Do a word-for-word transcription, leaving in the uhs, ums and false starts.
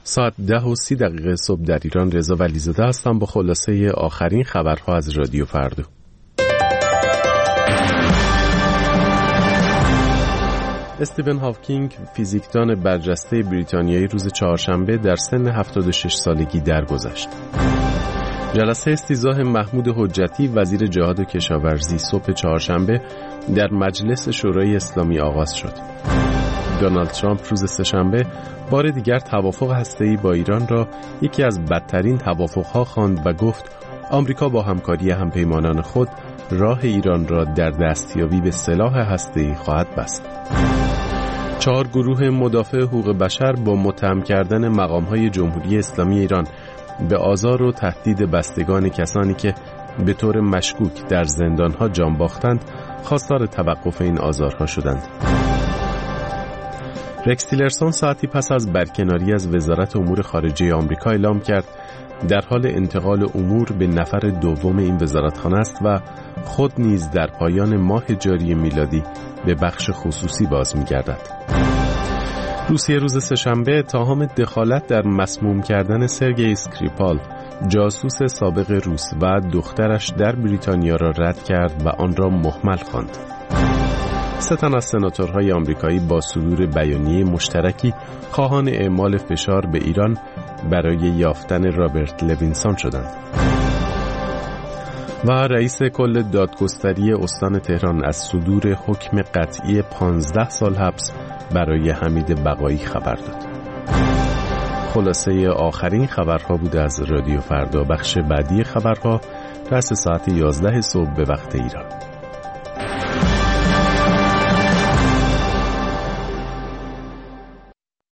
ساعت ده و سی دقیقه صبح در ایران. رضا ولیزاده هستم با خلاصه آخرین خبرها از رادیو فردا. استیون هاکینگ، فیزیکدان برجسته بریتانیایی، روز چهارشنبه در سن هفتاد و شش سالگی درگذشت. جلسه استیضاح محمود حجتی، وزیر جهاد و کشاورزی، صبح چهارشنبه در مجلس شورای اسلامی آغاز شد. دونالد ترامپ روز سه‌شنبه بار دیگر توافق هسته‌ای با ایران را یکی از بدترین توافق‌ها خواند و گفت آمریکا با همکاری همپیمانان خود راه ایران را در دستیابی به سلاح هسته‌ای خواهد بست. چهار گروه مدافع حقوق بشر با متهم کردن مقام‌های جمهوری اسلامی ایران به آزار و تهدید بستگان کسانی که به طور مشکوک در زندان‌ها جان باختند خواستار توقف این آزارها شدند. رکس تیلرسون ساعتی پس از برکناری از وزارت امور خارجه آمریکا اعلام کرد در حال انتقال امور به نفر دوم این وزارتخانه است و خود نیز در پایان ماه جاری میلادی به بخش خصوصی باز می‌گردد. روسیه روز سه‌شنبه اتهام دخالت در مسموم کردن سرگئی اسکریپال، جاسوس سابق روس و دخترش در بریتانیا را رد کرد و آن را مهمل خواند. سه تن از سناتورهای آمریکایی با صدور بیانیه مشترکی خواهان اعمال فشار به ایران برای یافتن رابرت لوینسون شدند. و رئیس کل دادگستری استان تهران از صدور حکم قطعی پانزده سال حبس برای حمید بقایی خبر داد. خلاصه آخرین خبرها بود از رادیو فردا. بخش بعدی خبرها رأس ساعت یازده صبح به وقت ایران.